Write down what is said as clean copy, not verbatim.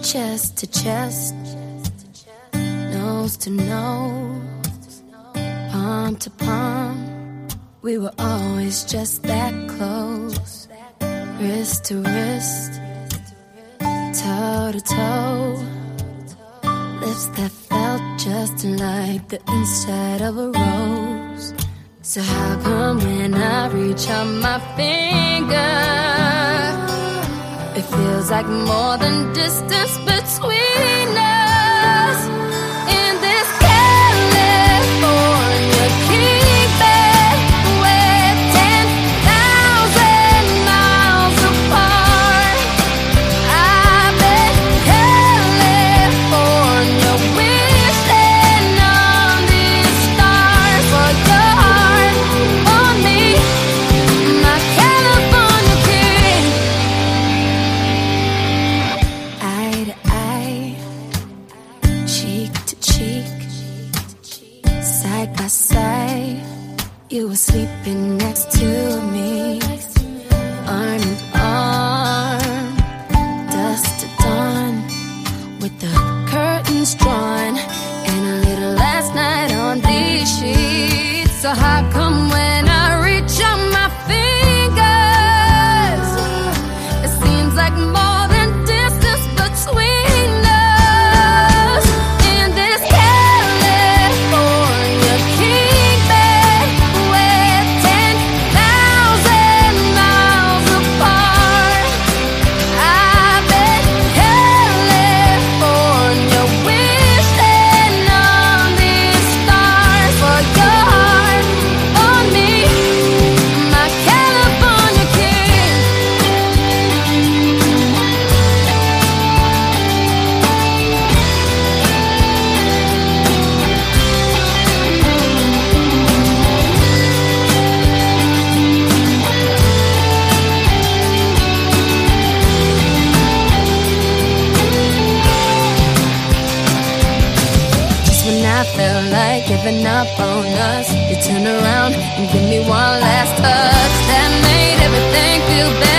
chest to chest, nose to nose, palm to palm. We were always just that close, wrist to wrist, toe to toe, lips that felt just like the inside of a rose. So how come when I reach out my finger, it feels like more than distance between us? In this California king bed, we're 10,000 miles apart. I bet California wishing on these stars for your heart on me, my California king. Eye to eye, cheek to cheek, side by side, you were sleeping next to me, arm in arm, dusk to dawn, with the curtains drawn, and a little last night on these sheets. So how come when I reach out my fingers, it seems like more than distance between us? In this California king bed, we're 10,000 miles apart. I bet California wishing on these stars for your heart on me, my California king. Just when I felt like giving up on us, you turn around and give me one last touch that made everything feel better.